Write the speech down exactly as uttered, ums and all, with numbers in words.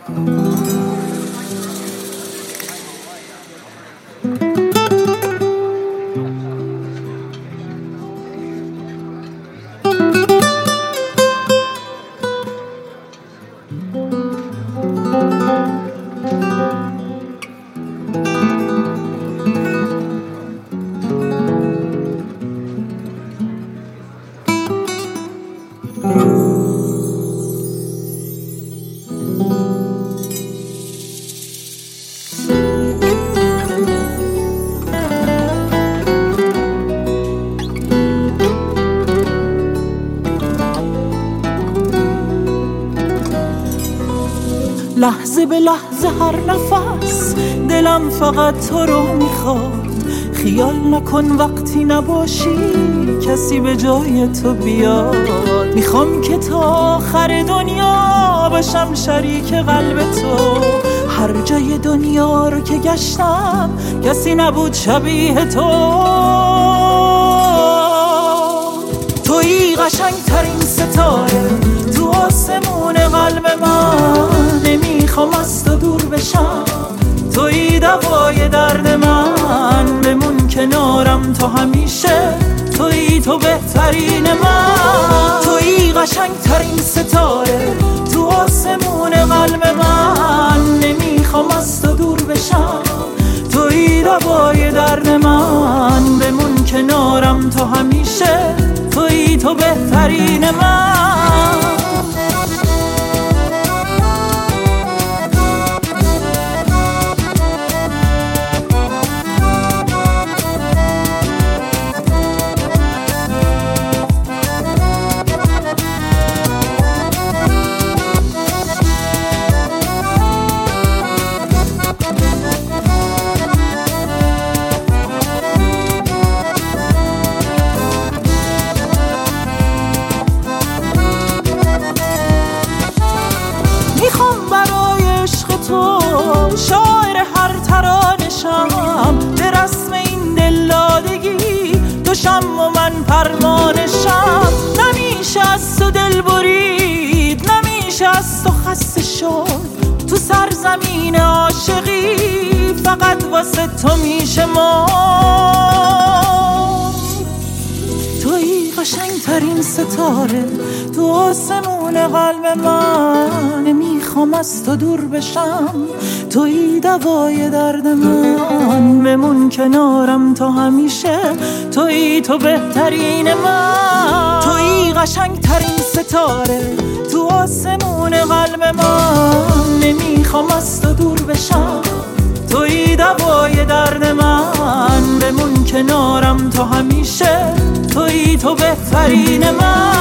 لحظه به لحظه هر نفس دلم فقط تو رو میخواد. خیال نکن وقتی نباشی کسی به جای تو بیاد. میخوام که تا آخر دنیا باشم شریک قلب تو. هر جای دنیا رو که گشتم کسی نبود شبیه تو. تویی قشنگ ترین ستاره تو آسمون قلب من. نمیخوام از تو دور بشم، تویی دوای درد من. بمون کنارم تو همیشه، تویی تو بهترین من. تویی قشنگ ترین ستاره تو آسمون قلب من. نمیخوام از تو دور بشم، تویی دوای درد من. بمون کنارم تو همیشه، تویی تو بهترین من. میخوام برای عشق تو شاعر هر ترانشم. به رسم این دلدادگی دوشم و من پروانشم. نمیشه از تو دل برید، نمیشه از تو خسته شد. تو سرزمین عاشقی فقط واسه تو میشه ما. تویی قشنگ ترین ستاره تو آسمون قلب من. نمیخوام از تو دور بشم، تویی دوای درد من. بمون کنارم تو همیشه، تویی تو بهترین من. تویی قشنگ ترین ستاره تو آسمون قلب من. نمیخوام از تو دور بشم، تویی دوای درد من. بمون کنارم تو همیشه، تویی تو بهترین من.